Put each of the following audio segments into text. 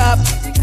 up.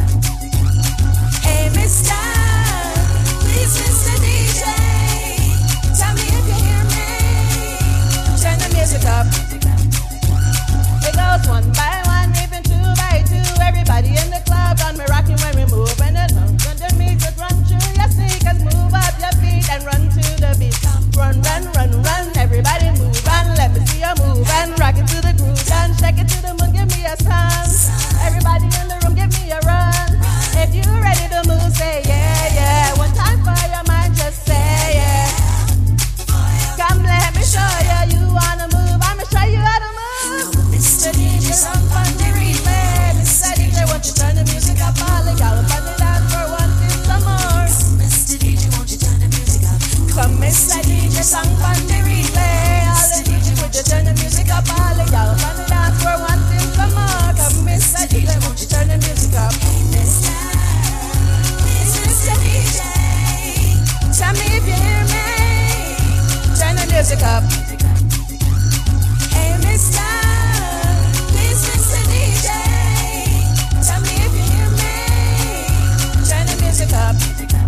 Hey, mister, please, Mr. DJ, tell me if you hear me. Turn the music up. It goes one by one, even two by two. Everybody in the club on me rocking when we move. And then under me, just run through your sneakers, move up your feet and run to the beat. Run, run, run, run, everybody move. Run, let me see you move and rock it to the groove. And shake it to the moon, give me a sun. Everybody in the room, give me a run. If you're ready to move, say yeah, yeah. One time for your mind, just say yeah. Come, let me show you. You wanna move, I'ma show you how to move. Mr. DJ, some fun to replay. Mr. DJ, won't you turn the music up? All the y'all up on the dance for one thing some more. Mr. DJ, won't you turn the music up? Come, Mr. DJ, some fun to replay. All the DJ, won't you turn the music up? All the y'all up on the dance for one thing some more. Come, Mr. DJ, won't you turn the music up? Mr. DJ, tell me if you hear me. Turn the music up. Hey, mister, please, Mr. DJ, tell me if you hear me. Turn the music up.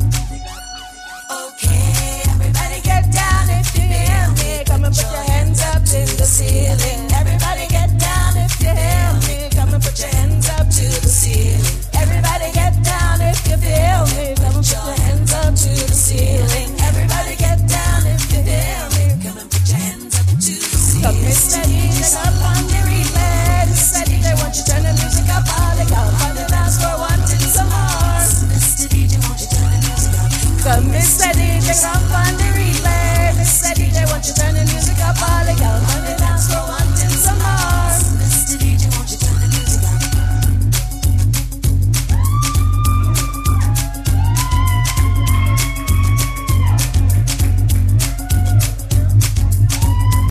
Okay, everybody get down if you hear me. Come and put your hands up in the ceiling. Everybody get down if you hear me. Come and put your hands up to the ceiling. Everybody get down if you feel me. Come and put your hands up to the ceiling. Everybody get down if you feel me. Come and put your hands up to the ceiling. Come, Mr. DJ, up on the replay. Mr. DJ, won't you turn the music up? All the y'all on the dance floor wanting some more. Mr. DJ, won't you turn the music up? Come, Mr. DJ, come on the replay. Mr. DJ, won't you turn the music up? All the y'all on the dance floor.